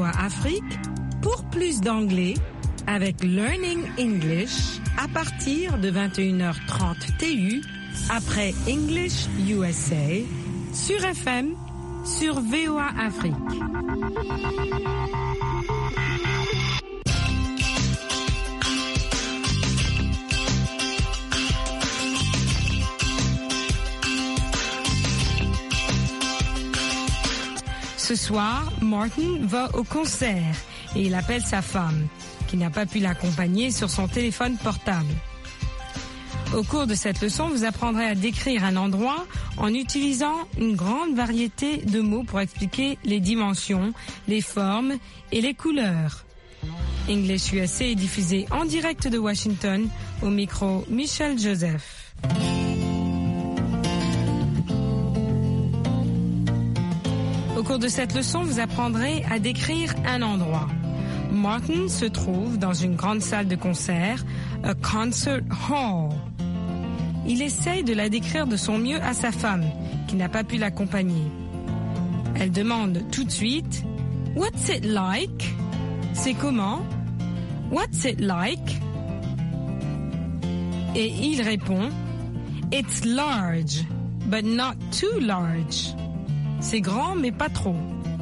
VOA Afrique pour plus d'anglais avec Learning English à partir de 21h30 TU après English USA sur FM sur VOA Afrique. Ce soir, Martin va au concert et il appelle sa femme, qui n'a pas pu l'accompagner, sur son téléphone portable. Au cours de cette leçon, vous apprendrez à décrire un endroit en utilisant une grande variété de mots pour expliquer les dimensions, les formes et les couleurs. English USA est diffusé en direct de Washington, au micro Michel Joseph. Au cours de cette leçon, vous apprendrez à décrire un endroit. Martin se trouve dans une grande salle de concert, a concert hall. Il essaye de la décrire de son mieux à sa femme, qui n'a pas pu l'accompagner. Elle demande tout de suite « What's it like ?» C'est comment? « What's it like ?» Et il répond « It's large, but not too large. » C'est grand, mais pas trop.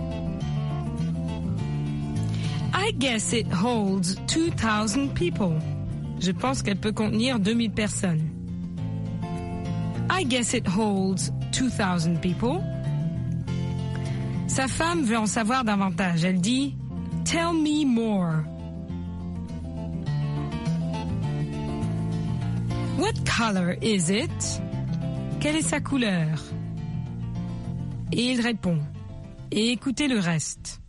I guess it holds 2,000 people. Je pense qu'elle peut contenir 2000 personnes. I guess it holds 2,000 people. Sa femme veut en savoir davantage. Elle dit « Tell me more. » What color is it? Quelle est sa couleur? Et il répond. Et écoutez le reste.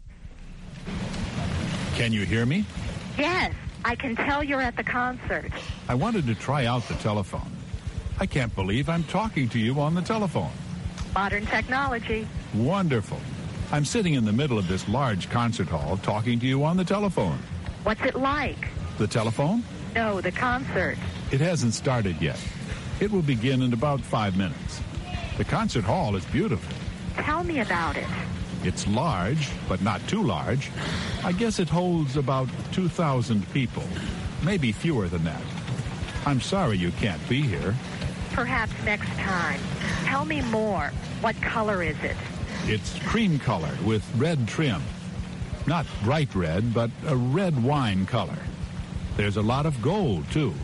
Can you hear me? Yes, I can tell you're at the concert. I wanted to try out the telephone. I can't believe I'm talking to you on the telephone. Modern technology. Wonderful. I'm sitting in the middle of this large concert hall talking to you on the telephone. What's it like? The telephone? No, the concert. It hasn't started yet. It will begin in about 5 minutes. The concert hall is beautiful. Tell me about it. It's large, but not too large. I guess it holds about 2,000 people, maybe fewer than that. I'm sorry you can't be here. Perhaps next time. Tell me more. What color is it? It's cream color with red trim. Not bright red, but a red wine color. There's a lot of gold, too.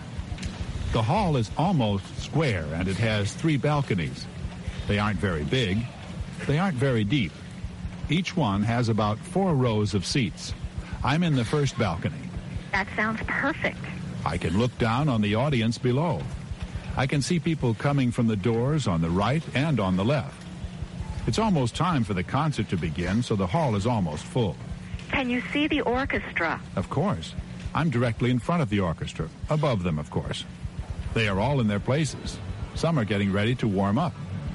The hall is almost square, and it has 3 balconies. They aren't very big. They aren't very deep. Each one has about 4 rows of seats. I'm in the first balcony. That sounds perfect. I can look down on the audience below. I can see people coming from the doors on the right and on the left. It's almost time for the concert to begin, so the hall is almost full. Can you see the orchestra? Of course. I'm directly in front of the orchestra, above them, of course. They are all in their places. Some are getting ready to warm up.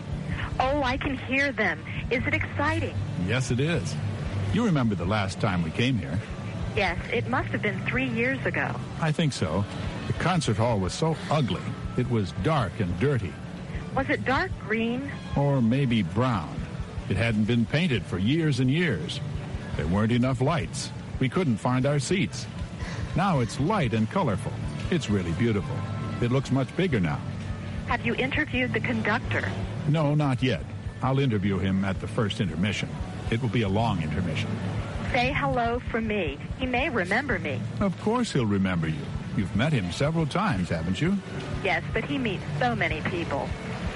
Oh, I can hear them. Is it exciting? Yes, it is. You remember the last time we came here? Yes, it must have been 3 years ago. I think so. The concert hall was so ugly. It was dark and dirty. Was it dark green? Or maybe brown. It hadn't been painted for years and years. There weren't enough lights. We couldn't find our seats. Now it's light and colorful. It's really beautiful. It looks much bigger now. Have you interviewed the conductor? No, not yet. I'll interview him at the first intermission. It will be a long intermission. Say hello from me. He may remember me. Of course he'll remember you. You've met him several times, haven't you? Yes, but he meets so many people.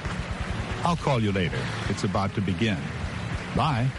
I'll call you later. It's about to begin. Bye.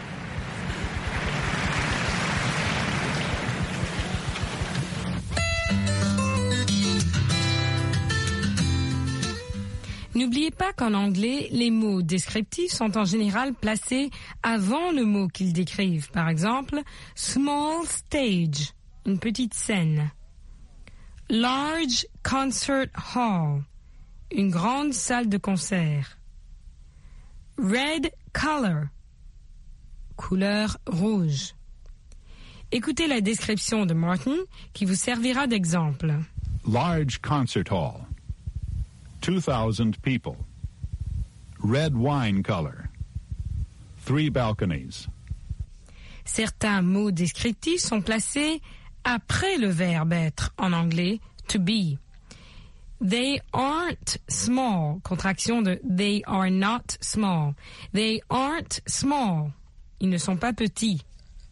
N'oubliez pas qu'en anglais, les mots descriptifs sont en général placés avant le mot qu'ils décrivent. Par exemple, small stage, une petite scène. Large concert hall, une grande salle de concert. Red color, couleur rouge. Écoutez la description de Martin qui vous servira d'exemple. Large concert hall. 2,000 people. Red wine color. 3 balconies. Certains mots descriptifs sont placés après le verbe être, en anglais to be. They aren't small, contraction de they are not small. They aren't small, ils ne sont pas petits.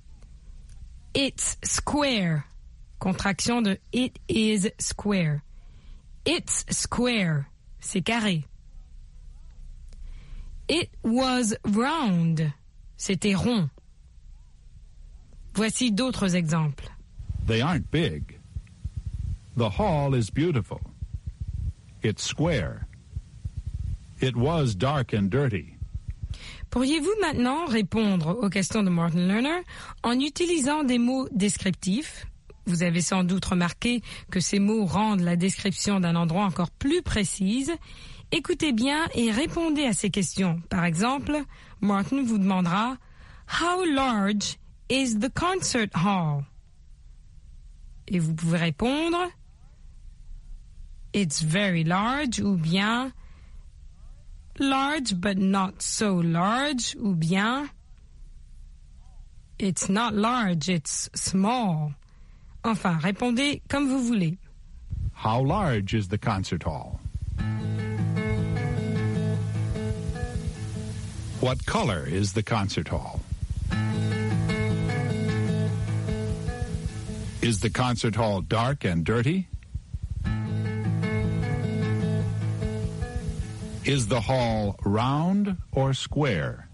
It's square, contraction de it is square. It's square, c'est carré. It was round, c'était rond. Voici d'autres exemples. They aren't big. The hall is beautiful. It's square. It was dark and dirty. Pourriez-vous maintenant répondre aux questions de Martin Lerner en utilisant des mots descriptifs? Vous avez sans doute remarqué que ces mots rendent la description d'un endroit encore plus précise. Écoutez bien et répondez à ces questions. Par exemple, Martin vous demandera « How large is the concert hall? » Et vous pouvez répondre « It's very large » ou bien « Large but not so large » ou bien « It's not large, it's small ». Enfin, répondez comme vous voulez. How large is the concert hall? What color is the concert hall? Is the concert hall dark and dirty? Is the hall round or square?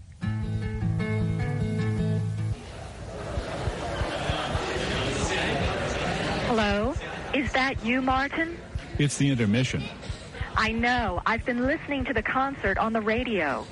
Hello? Is that you, Martin? It's the intermission. I know. I've been listening to the concert on the radio.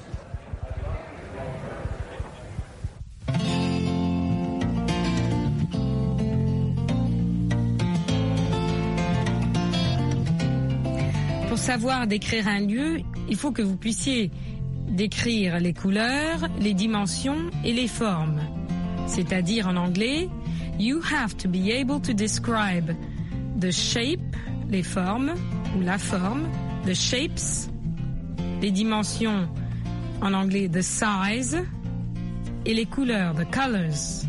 Pour savoir décrire un lieu, il faut que vous puissiez décrire les couleurs, les dimensions et les formes. C'est-à-dire en anglais, you have to be able to describe the shape, les formes, ou la forme, the shapes, les dimensions, en anglais the size, et les couleurs, the colors.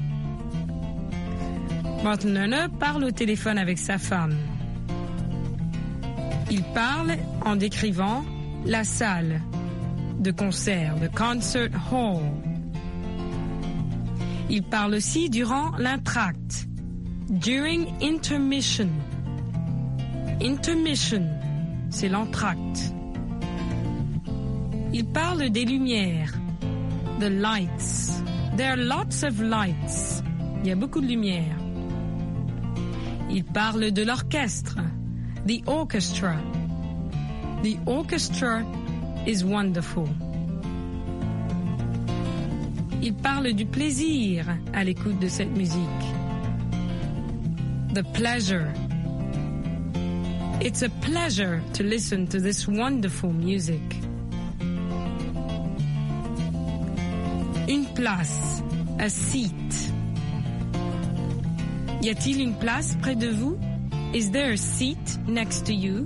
Martin Lerner parle au téléphone avec sa femme. Il parle en décrivant la salle de concert, the concert hall. Il parle aussi durant l'entracte, during intermission. Intermission, c'est l'entracte. Il parle des lumières, the lights. There are lots of lights. Il y a beaucoup de lumière. Il parle de l'orchestre, the orchestra. The orchestra is wonderful. Il parle du plaisir à l'écoute de cette musique. The pleasure. It's a pleasure to listen to this wonderful music. Une place, a seat. Y a-t-il une place près de vous? Is there a seat next to you?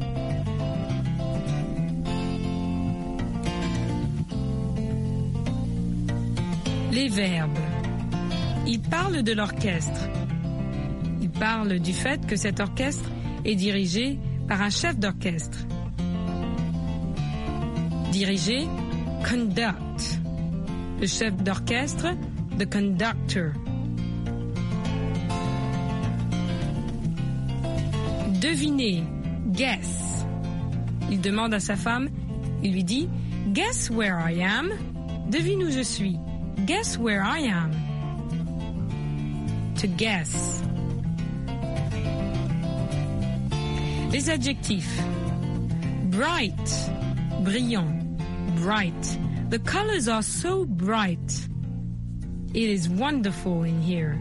Les verbes. Il parle de l'orchestre. Il parle du fait que cet orchestre est dirigé par un chef d'orchestre. Diriger, conduct. Le chef d'orchestre, the conductor. Deviner, guess. Il demande à sa femme, il lui dit « Guess where I am ?» Devine où je suis. Guess where I am. To guess. Les adjectifs. Bright, brillant, bright. The colors are so bright. It is wonderful in here.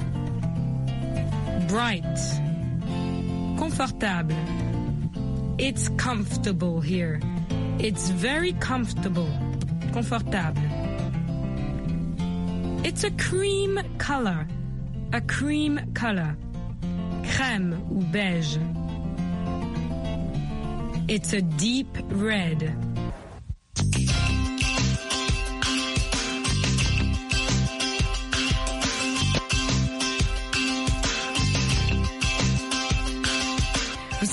Bright. Confortable. It's comfortable here. It's very comfortable. Confortable. It's a cream color. A cream color. Crème ou beige. It's a deep red.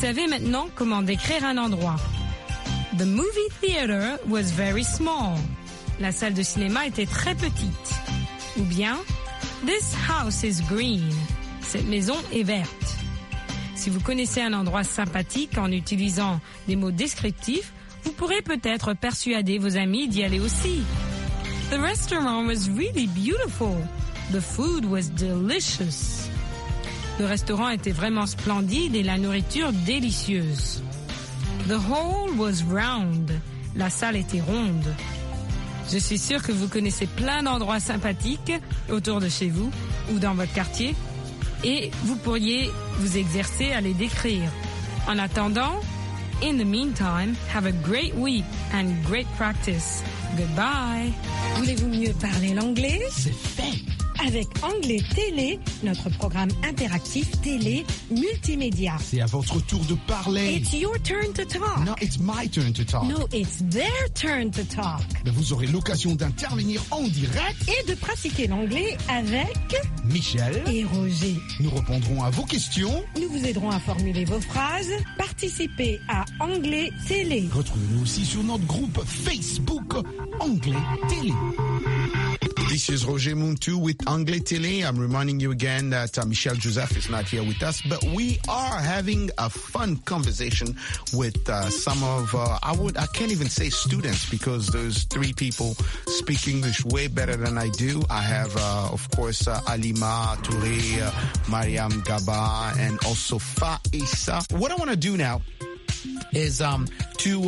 savez maintenant comment décrire un endroit. The movie theater was very small. La salle de cinéma était très petite. Ou bien, this house is green. Cette maison est verte. Si vous connaissez un endroit sympathique en utilisant des mots descriptifs, vous pourrez peut-être persuader vos amis d'y aller aussi. The restaurant was really beautiful. The food was delicious. Le restaurant était vraiment splendide et la nourriture délicieuse. The hall was round. La salle était ronde. Je suis sûre que vous connaissez plein d'endroits sympathiques autour de chez vous ou dans votre quartier et vous pourriez vous exercer à les décrire. En attendant, in the meantime, have a great week and great practice. Goodbye. Voulez-vous mieux parler l'anglais? C'est fait. Avec Anglais Télé, notre programme interactif télé multimédia. C'est à votre tour de parler. It's your turn to talk. No, it's my turn to talk. No, it's their turn to talk. Mais vous aurez l'occasion d'intervenir en direct Et de pratiquer l'anglais avec Michel et Roger. Nous répondrons à vos questions. Nous vous aiderons à formuler vos phrases. Participez à Anglais Télé. Retrouvez-nous aussi sur notre groupe Facebook Anglais Télé. This is Roger Muntu with Anglais Télé. I'm reminding you again that Michel Joseph is not here with us, but we are having a fun conversation with some of, I can't even say students because there's 3 people speak English way better than I do. I have, of course, Alima Touré, Mariam Gaba, and also Faisa. What I want to do now is to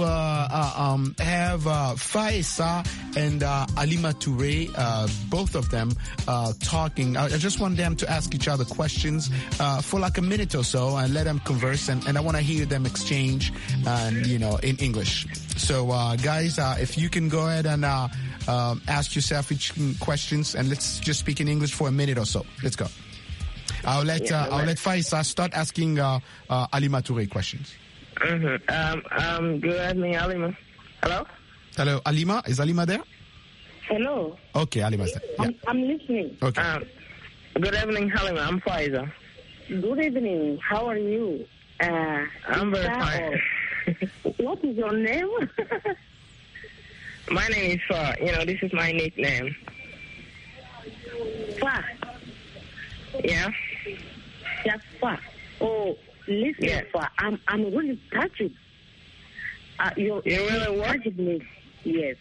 have Faisa and Alima Touré, both of them talking. I just want them to ask each other questions for like a minute or so and let them converse, and I want to hear them exchange, in English. So, guys, if you can go ahead and ask yourself each questions, and let's just speak in English for a minute or so. Let's go. I'll let Faisa start asking Alima Touré questions. Mm-hmm. Good evening, Alima. Hello? Hello, Alima. Is Alima there? Hello. Okay, Alima's there. Yeah. I'm listening. Okay. Good evening, Halima. I'm Faiza. Good evening. How are you? I'm very fine. What is your name? My name is Fa. This is my nickname. Fa? Yeah. Just Fa. Oh. Listen, Fa, I'm really touched. You really touched me. Yes.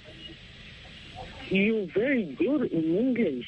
You're very good in English.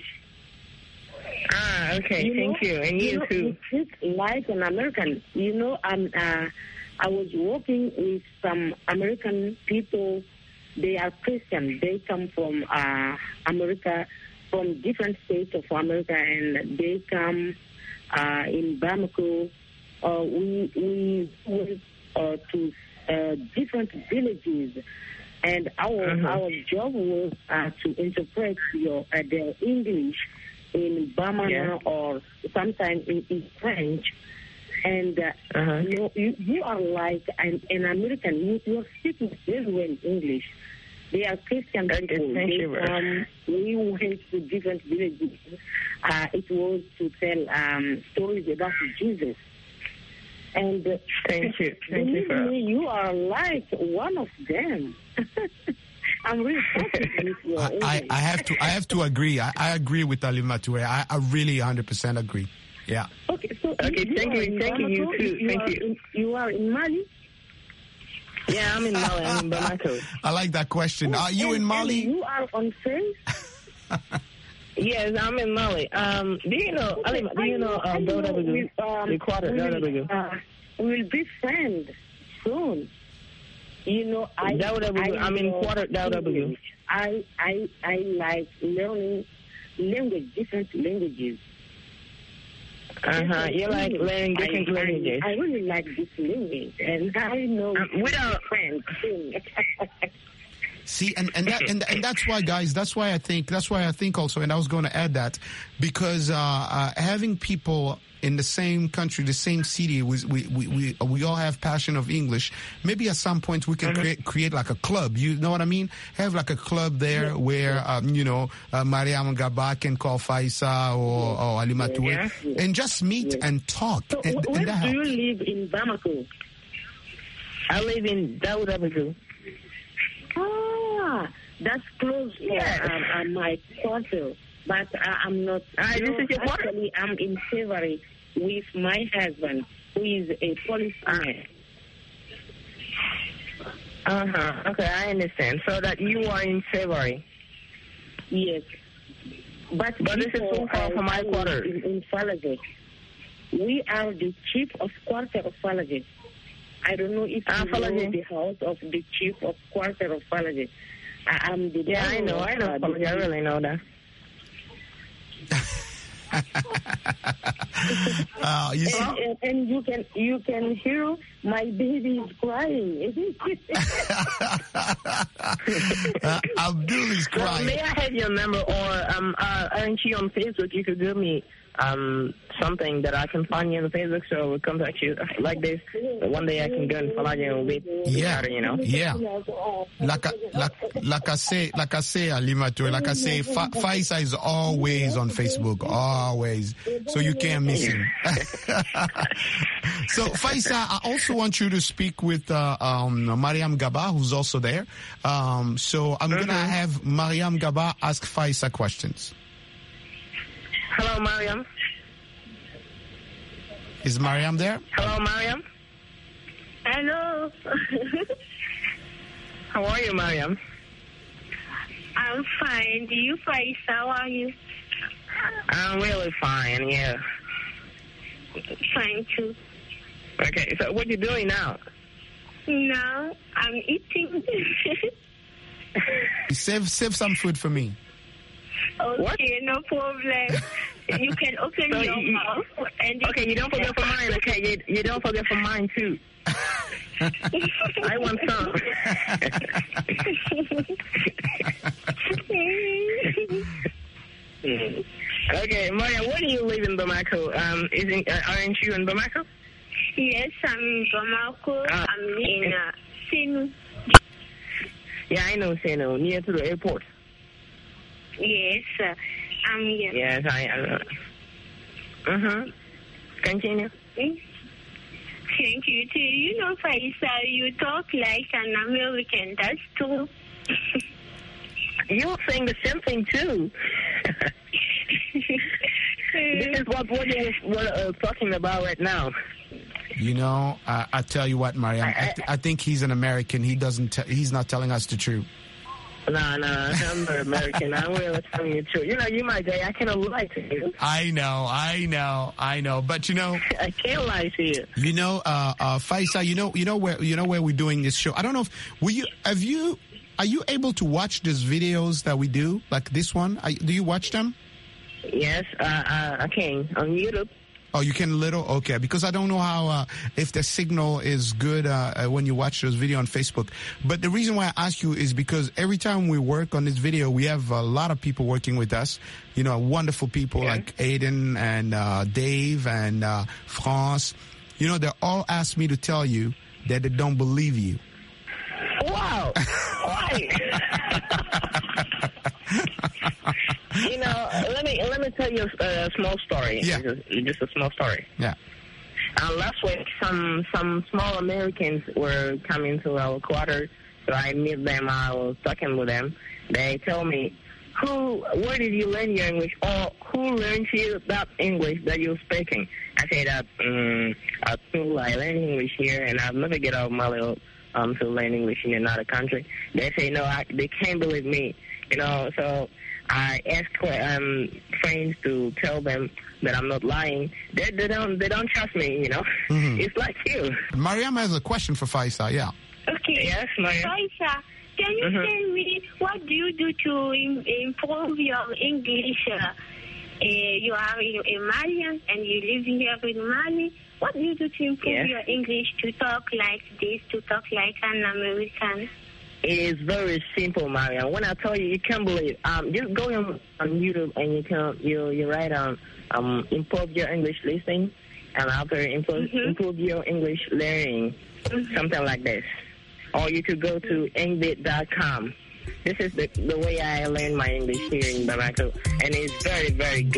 Okay. Thank you. And you too. You speak like an American. I was working with some American people. They are Christian. They come from America, from different states of America, and they come in Bamako. We went to different villages, and our job was to interpret their English in Bamana or sometimes in French. And you are like an American. You are speaking very well English. They are Christian people. We went to different villages. It was to tell stories about Jesus. And thank you. Believe me, you are like one of them. I'm really happy with your English. I have to agree. I agree with Alima Touré. I really 100% agree. Yeah. Okay. So thank you. Thank you too. Thank you. You are in Mali? Yeah, I'm in Mali. I'm in Bamako. I like that question. Are you in Mali? You are on face? Yes, I'm in Mali. Do you know WW? The quarter WW. We'll be friends soon. I'm in quarter WW. I like learning different languages. You like learning different languages. I really like this language, and I know without friends soon. See, and that's why, guys. That's why I think also, and I was going to add that because having people in the same country, the same city, we all have passion of English. Maybe at some point we can create like a club. You know what I mean? Have like a club there where Mariam Gaba can call Faisa or Halima Touré and just meet and talk. So and where that do you helps. live in Bamako? I live in Daoudabadou. Ah, that's close for my quarter. But I'm not. This is your quarter? Actually, I'm in February with my husband, who is a policeman. Okay, I understand. So that you are in February. Yes. But this is so far from my quarter. In Falajé. We are the chief of quarter of Falajé. I don't know if you know the house of the chief of quarter of Falajé. I'm the I know Falajé. I really know that. And you can hear my baby is crying. Abdul is crying. Well, may I have your number, or aren't you on Facebook? You could give me something that I can find you on Facebook, so I will contact you like this. One day I can go and follow you and wait. Yeah, you know. Yeah. Like I say, Halima Touré, like I say, Faisa is always on Facebook, always. So you can't miss him. So Faisa, I also want you to speak with Mariam Gaba, who's also there. So I'm gonna have Mariam Gaba ask Faisa questions. Hello, Mariam. Is Mariam there? Hello, Mariam. Hello. How are you, Mariam? I'm fine. Do you, Faisa? How are you? I'm really fine, yeah. Fine, too. Okay, so what are you doing now? Now, I'm eating. Save some food for me. Okay, What? no problem. You can open So your mouth. And Okay, you don't forget for mine, okay? You don't forget for mine, too. I want some. Okay, Maria, where do you live in Bamako? Aren't you in Bamako? Yes, I'm in Bamako. I'm in Senu. Yeah, I know Seno, near to the airport. Yes, I'm here. Yes, I know. Continue. Thank you, too. You know, Faisa, you talk like an American. That's true. You're saying the same thing, too. This is what we're talking about right now. You know, I tell you what, Mariam, I think he's an American. He's not telling us the truth. No, I'm not American. I'm really telling you the truth. You know, you might say I cannot lie to you. I know. But you know, I can't lie to you. You know, Faisa, you know where we're doing this show. I don't know if are you able to watch these videos that we do, like this one? Do you watch them? Yes, I can on YouTube. Oh, you can okay, because I don't know how, if the signal is good when you watch those videos on Facebook. But the reason why I ask you is because every time we work on this video, we have a lot of people working with us. You know, wonderful people like Aiden and Dave and France. You know, they all asked me to tell you that they don't believe you. Wow. Why? You know, let me tell you a small story. Yeah. Just a small story. Yeah. Last week, some small Americans were coming to our quarters, so I met them. I was talking with them. They told me, where did you learn your English? Or who learned you that English that you're speaking? I said that at school I learned English here, and I've never get out of Mali to learn English in another country. They say no, they can't believe me. You know, so I asked friends to tell them that I'm not lying. They don't trust me. You know, It's like you. Mariam has a question for Faisa. Yeah. Okay. Yes, Mariam. Faisa, can you tell me what do you do to improve your English? You are a Malian and you live here in Mali. What do you do to improve your English to talk like this, to talk like an American? It is very simple, Mariam. When I tell you, you can't believe. Just go on YouTube and you write improve your English listening, and after improve your English learning, something like this. Or you could go to engbit.com. This is the way I learn my English here in Bamako, and it's very, very good.